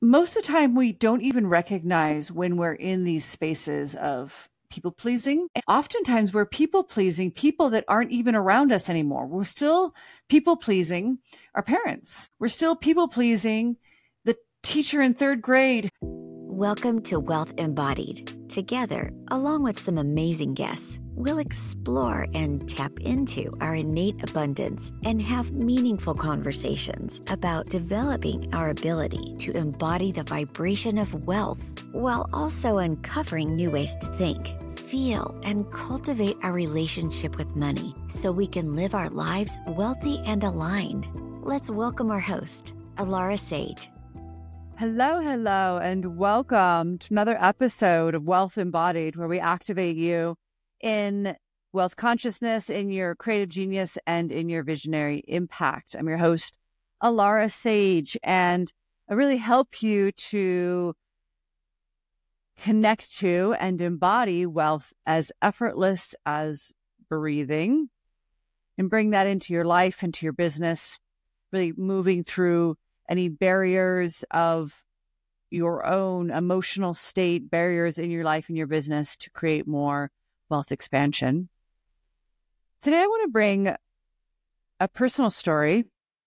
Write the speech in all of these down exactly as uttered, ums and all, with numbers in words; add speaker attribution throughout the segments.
Speaker 1: most of the time we don't even recognize when we're in these spaces of people pleasing. And oftentimes we're people pleasing people that aren't even around us anymore. We're still people pleasing our parents. We're still people pleasing the teacher in third grade.
Speaker 2: Welcome to Wealth Embodied. Together, along with some amazing guests, we'll explore and tap into our innate abundance and have meaningful conversations about developing our ability to embody the vibration of wealth while also uncovering new ways to think, feel, and cultivate our relationship with money so we can live our lives wealthy and aligned. Let's welcome our host, Alara Sage.
Speaker 1: Hello, hello, and welcome to another episode of Wealth Embodied, where we activate you in wealth consciousness, in your creative genius, and in your visionary impact. I'm your host, Alara Sage, and I really help you to connect to and embody wealth as effortless as breathing, and bring that into your life, into your business, really moving through any barriers of your own emotional state, barriers in your life and your business to create more wealth expansion. Today, I want to bring a personal story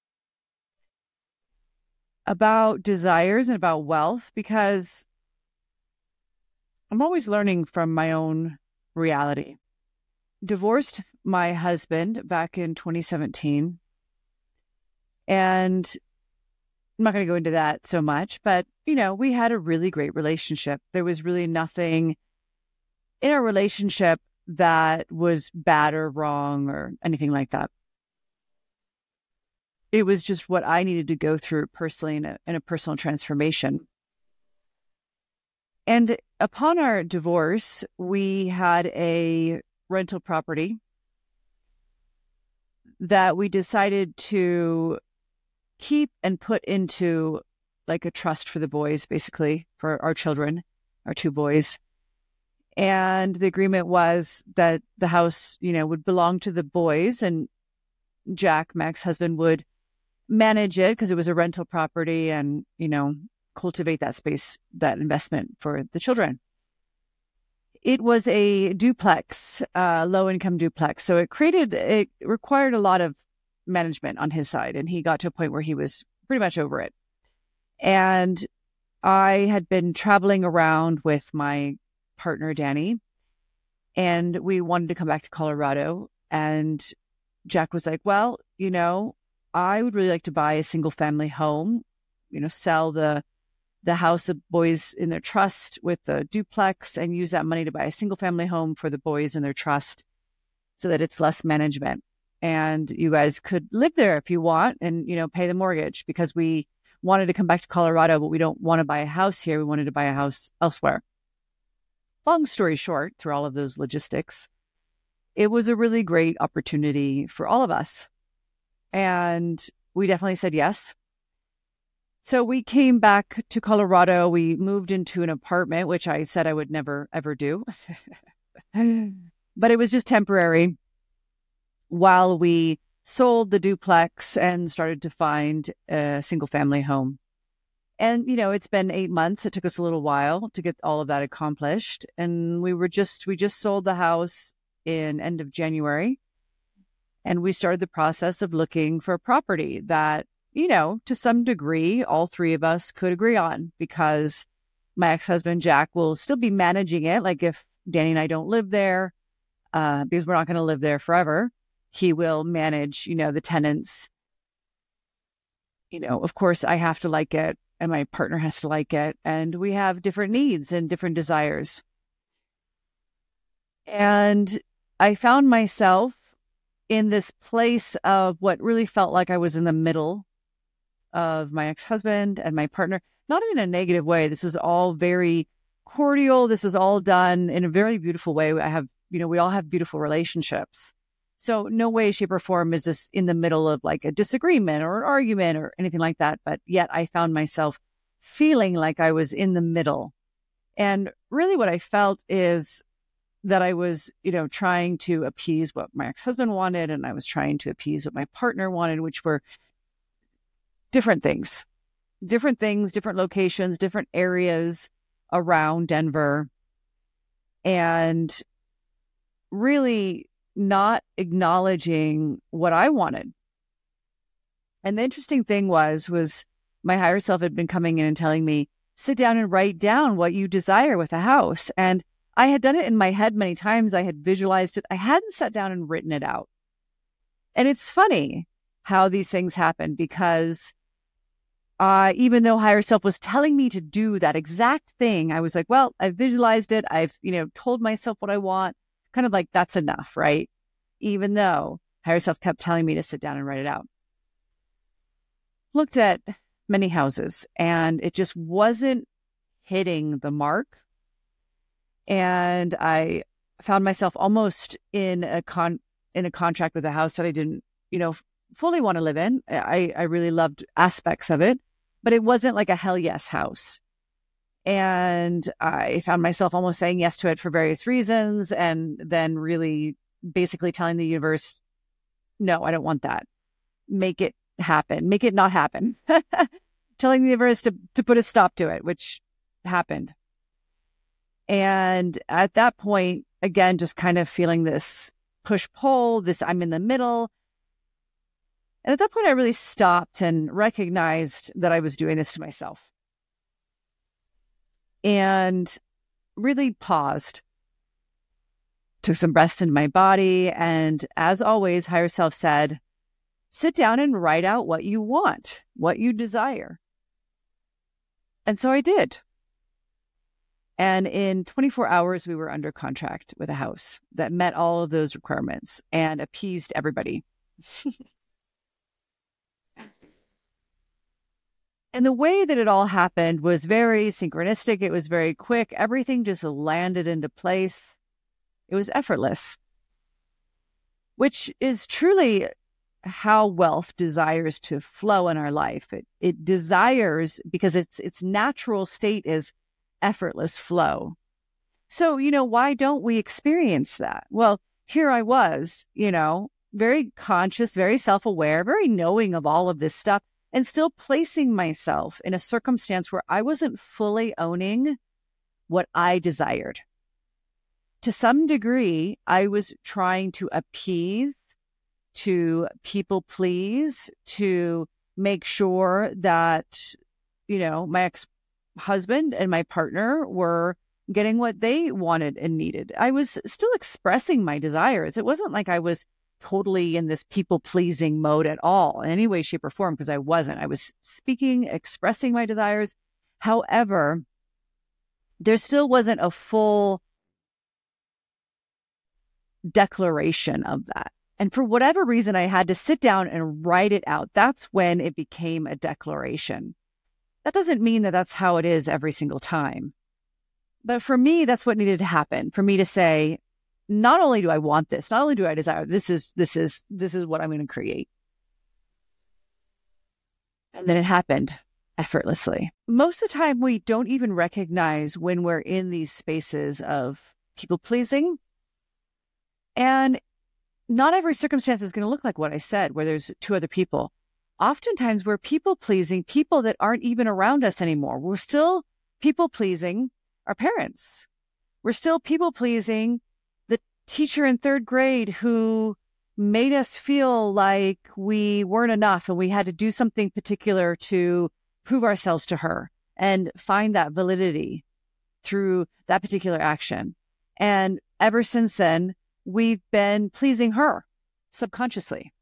Speaker 1: about desires and about wealth, because I'm always learning from my own reality. Divorced my husband back in twenty seventeen, and I'm not going to go into that so much, but, you know, we had a really great relationship. There was really nothing in our relationship that was bad or wrong or anything like that. It was just what I needed to go through personally in a, in a personal transformation. And upon our divorce, we had a rental property that we decided to keep and put into like a trust for the boys, basically, for our children, our two boys. And the agreement was that the house, you know, would belong to the boys, and Jack, my ex-husband, would manage it because it was a rental property, and, you know, cultivate that space, that investment for the children. It was a duplex, uh, low-income duplex. So it created, it required a lot of management on his side, and he got to a point where he was pretty much over it. And I had been traveling around with my partner, Danny, and we wanted to come back to Colorado. And Jack was like, well, you know, I would really like to buy a single family home, you know, sell the the house of boys in their trust with the duplex and use that money to buy a single family home for the boys in their trust so that it's less management. And you guys could live there if you want and, you know, pay the mortgage, because we wanted to come back to Colorado, but we don't want to buy a house here. We wanted to buy a house elsewhere. Long story short, through all of those logistics, it was a really great opportunity for all of us. And we definitely said yes. So we came back to Colorado. We moved into an apartment, which I said I would never, ever do. But it was just temporary, while we sold the duplex and started to find a single family home. And, you know, it's been eight months. It took us a little while to get all of that accomplished. And we were just, we just sold the house in end of January. And we started the process of looking for a property that, you know, to some degree, all three of us could agree on, because my ex-husband, Jack, will still be managing it. Like if Danny and I don't live there, uh, because we're not going to live there forever, he will manage, you know, the tenants. You know, of course, I have to like it, and my partner has to like it, and we have different needs and different desires. And I found myself in this place of what really felt like I was in the middle of my ex-husband and my partner, not in a negative way. This is all very cordial. This is all done in a very beautiful way. I have, you know, we all have beautiful relationships. So no way, shape, or form is this in the middle of like a disagreement or an argument or anything like that. But yet I found myself feeling like I was in the middle. And really what I felt is that I was, you know, trying to appease what my ex-husband wanted, and I was trying to appease what my partner wanted, which were different things. different things, different locations, different areas around Denver, and really not acknowledging what I wanted. And the interesting thing was, was my higher self had been coming in and telling me, sit down and write down what you desire with a house. And I had done it in my head many times. I had visualized it. I hadn't sat down and written it out. And it's funny how these things happen, because uh, even though higher self was telling me to do that exact thing, I was like, well, I've visualized it. I've, you know, told myself what I want, kind of like that's enough, right? Even though higher self kept telling me to sit down and write it out. Looked at many houses and it just wasn't hitting the mark. And I found myself almost in a con in a contract with a house that I didn't, you know, fully want to live in. I, I really loved aspects of it, but it wasn't like a hell yes house. And I found myself almost saying yes to it for various reasons, and then really basically telling the universe, no, I don't want that. Make it happen. Make it not happen. Telling the universe to, to put a stop to it, which happened. And at that point, again, just kind of feeling this push-pull, this I'm in the middle. And at that point, I really stopped and recognized that I was doing this to myself. And really paused, took some breaths into my body. And as always, higher self said, sit down and write out what you want, what you desire. And so I did. And in twenty-four hours, we were under contract with a house that met all of those requirements and appeased everybody. And the way that it all happened was very synchronistic. It was very quick. Everything just landed into place. It was effortless, which is truly how wealth desires to flow in our life. It it desires, because its its natural state is effortless flow. So, you know, why don't we experience that? Well, here I was, you know, very conscious, very self-aware, very knowing of all of this stuff, and still placing myself in a circumstance where I wasn't fully owning what I desired. To some degree, I was trying to appease, to people please, to make sure that, you know, my ex-husband and my partner were getting what they wanted and needed. I was still expressing my desires. It wasn't like I was totally in this people-pleasing mode at all in any way, shape, or form, because I wasn't. I was speaking, expressing my desires. However, there still wasn't a full declaration of that. And for whatever reason, I had to sit down and write it out. That's when it became a declaration. That doesn't mean that that's how it is every single time. But for me, that's what needed to happen, for me to say, not only do I want this, not only do I desire, this is, this is, this is what I'm going to create. And then it happened effortlessly. Most of the time, we don't even recognize when we're in these spaces of people pleasing. And not every circumstance is going to look like what I said, where there's two other people. Oftentimes, we're people pleasing people that aren't even around us anymore. We're still people pleasing our parents. We're still people pleasing the teacher in third grade who made us feel like we weren't enough and we had to do something particular to prove ourselves to her and find that validity through that particular action. And ever since then, we've been pleasing her subconsciously.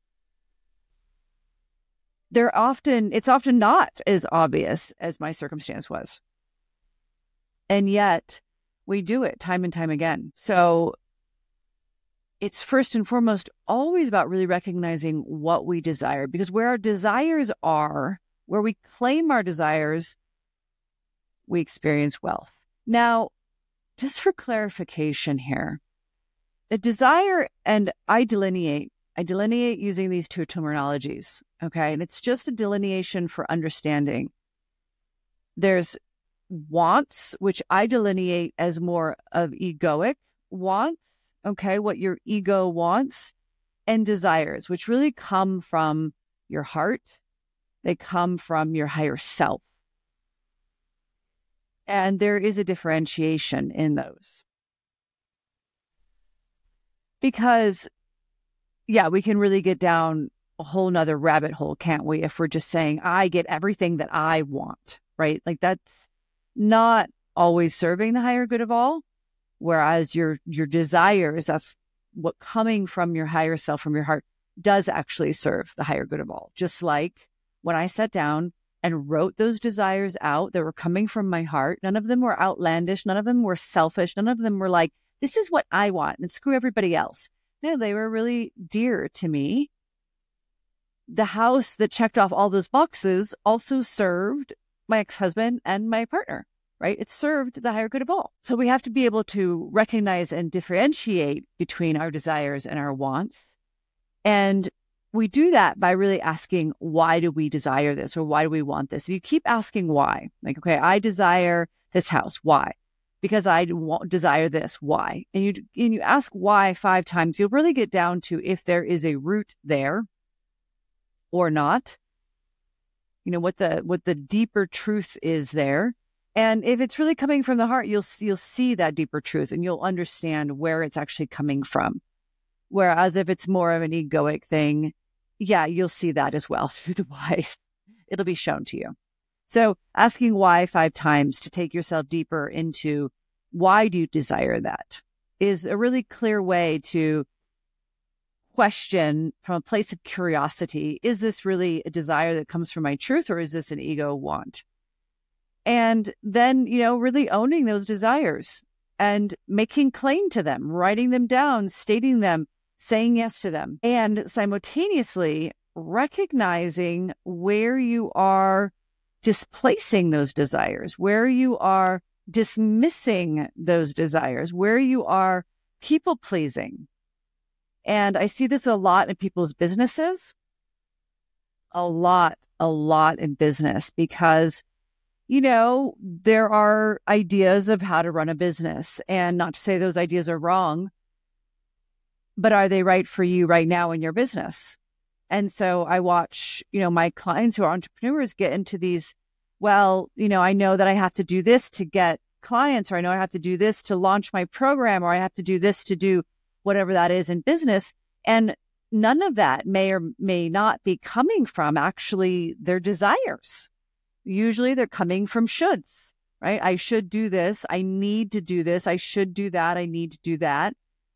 Speaker 1: They're often, it's often not as obvious as my circumstance was. And yet we do it time and time again. So it's first and foremost always about really recognizing what we desire, because where our desires are, where we claim our desires, we experience wealth. Now, just for clarification here, a desire, and I delineate, I delineate using these two terminologies, okay? And it's just a delineation for understanding. There's wants, which I delineate as more of egoic wants, okay, what your ego wants, and desires, which really come from your heart. They come from your higher self. And there is a differentiation in those. Because, yeah, we can really get down a whole nother rabbit hole, can't we? If we're just saying, I get everything that I want, right? Like that's not always serving the higher good of all. Whereas your, your desires, that's what coming from your higher self, from your heart, does actually serve the higher good of all. Just like when I sat down and wrote those desires out that were coming from my heart, none of them were outlandish. None of them were selfish. None of them were like, this is what I want and screw everybody else. No, they were really dear to me. The house that checked off all those boxes also served my ex-husband and my partner, right? It served the higher good of all. So we have to be able to recognize and differentiate between our desires and our wants. And we do that by really asking, why do we desire this? Or why do we want this? If you keep asking why, like, okay, I desire this house. Why? Because I want, desire this. Why? And you, and you ask why five times, you'll really get down to if there is a root there or not, you know, what the, what the deeper truth is there. And if it's really coming from the heart, you'll, you'll see that deeper truth and you'll understand where it's actually coming from. Whereas if it's more of an egoic thing, yeah, you'll see that as well through the why. It'll be shown to you. So asking why five times to take yourself deeper into why do you desire that is a really clear way to question from a place of curiosity. Is this really a desire that comes from my truth, or is this an ego want? And then, you know, really owning those desires and making claim to them, writing them down, stating them, saying yes to them, and simultaneously recognizing where you are displacing those desires, where you are dismissing those desires, where you are people pleasing. And I see this a lot in people's businesses, a lot, a lot in business, because, you know, there are ideas of how to run a business, and not to say those ideas are wrong, but are they right for you right now in your business? And so I watch, you know, my clients who are entrepreneurs get into these, well, you know, I know that I have to do this to get clients, or I know I have to do this to launch my program, or I have to do this to do whatever that is in business. And none of that may or may not be coming from actually their desires. Usually they're coming from shoulds, right? I should do this. I need to do this. I should do that. I need to do that.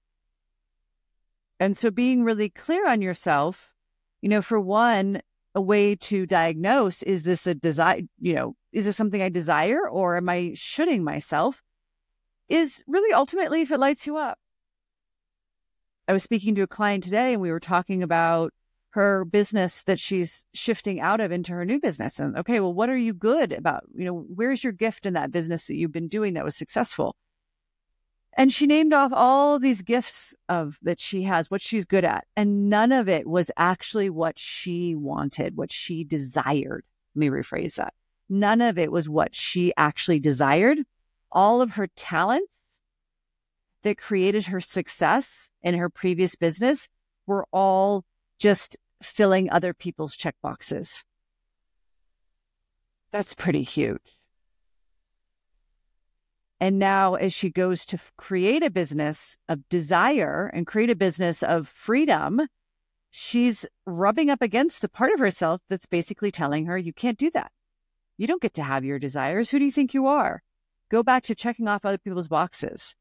Speaker 1: And so being really clear on yourself, you know, for one, a way to diagnose, is this a desire, you know, is this something I desire, or am I shoulding myself, is really ultimately if it lights you up. I was speaking to a client today and we were talking about her business that she's shifting out of into her new business. And okay, well, what are you good about? You know, where's your gift in that business that you've been doing that was successful? And she named off all these gifts of that she has, what she's good at. And none of it was actually what she wanted, what she desired. Let me rephrase that. None of it was what she actually desired. All of her talents that created her success in her previous business were all just filling other people's checkboxes. That's pretty huge. And now as she goes to create a business of desire and create a business of freedom, she's rubbing up against the part of herself that's basically telling her, you can't do that. You don't get to have your desires. Who do you think you are? Go back to checking off other people's boxes.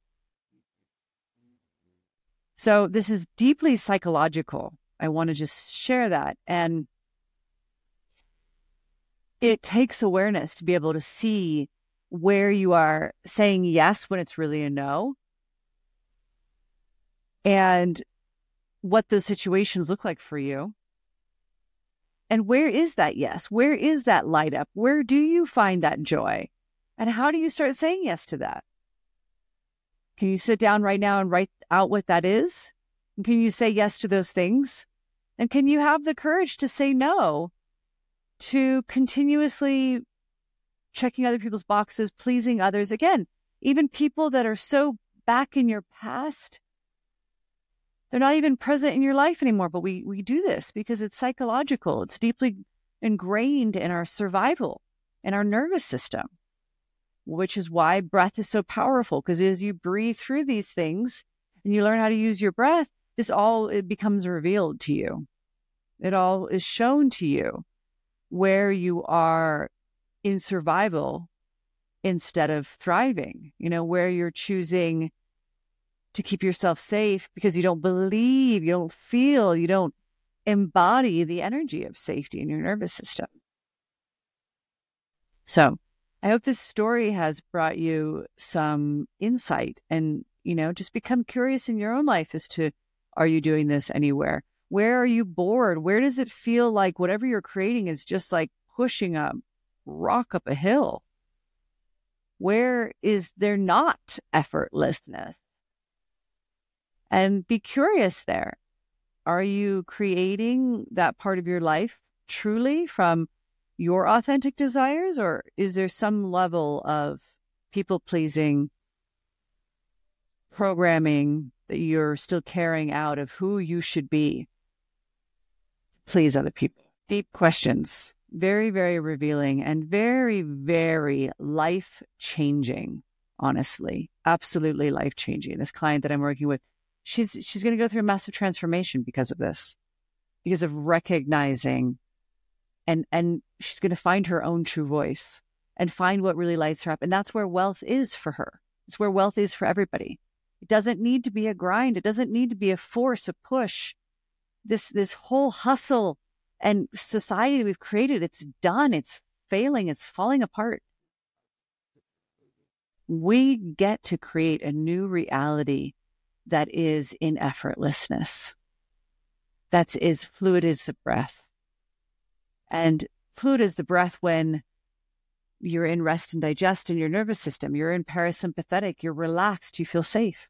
Speaker 1: So this is deeply psychological. I want to just share that. And it takes awareness to be able to see where you are saying yes when it's really a no, and what those situations look like for you. And where is that yes? Where is that light up? Where do you find that joy? And how do you start saying yes to that? Can you sit down right now and write out what that is? And can you say yes to those things? And can you have the courage to say no to continuously checking other people's boxes, pleasing others? Again, even people that are so back in your past, they're not even present in your life anymore. But we, we do this because it's psychological. It's deeply ingrained in our survival, in our nervous system. which is why breath is so powerful, because as you breathe through these things and you learn how to use your breath, this all, it becomes revealed to you. It all is shown to you where you are in survival instead of thriving, you know, where you're choosing to keep yourself safe because you don't believe, you don't feel, you don't embody the energy of safety in your nervous system. So I hope this story has brought you some insight and, you know, just become curious in your own life as to, are you doing this anywhere? Where are you bored? Where does it feel like whatever you're creating is just like pushing a rock up a hill? Where is there not effortlessness? And be curious there. Are you creating that part of your life truly from your authentic desires, or is there some level of people-pleasing programming that you're still carrying out of who you should be? Please other people. Deep questions. Very, very revealing and very, very life-changing, honestly. Absolutely life-changing. This client that I'm working with, she's she's going to go through a massive transformation because of this, because of recognizing, and and she's going to find her own true voice and find what really lights her up. And that's where wealth is for her. It's where wealth is for everybody. It doesn't need to be a grind. It doesn't need to be a force, a push. This this whole hustle and society that we've created, it's done. It's failing. It's falling apart. We get to create a new reality that is in effortlessness. That is fluid as the breath. And fluid as the breath when you're in rest and digest in your nervous system. You're in parasympathetic. You're relaxed. You feel safe.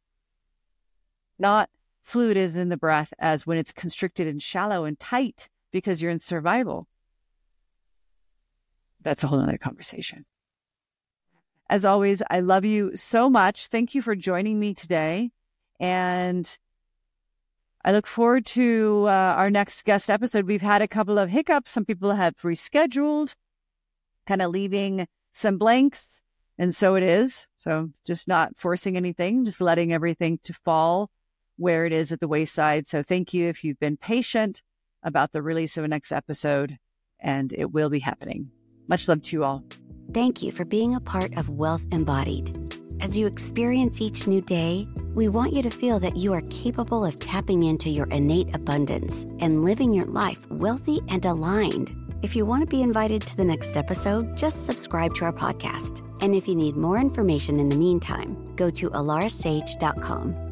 Speaker 1: Not fluid is in the breath as when it's constricted and shallow and tight because you're in survival. That's a whole other conversation. As always, I love you so much. Thank you for joining me today. And I look forward to uh, our next guest episode. We've had a couple of hiccups. Some people have rescheduled, kind of leaving some blanks. And so it is. So just not forcing anything, just letting everything to fall where it is at the wayside. So thank you if you've been patient about the release of a next episode, and it will be happening. Much love to you all.
Speaker 2: Thank you for being a part of Wealth Embodied. As you experience each new day, we want you to feel that you are capable of tapping into your innate abundance and living your life wealthy and aligned. If you want to be invited to the next episode, just subscribe to our podcast. And if you need more information in the meantime, go to alara sage dot com.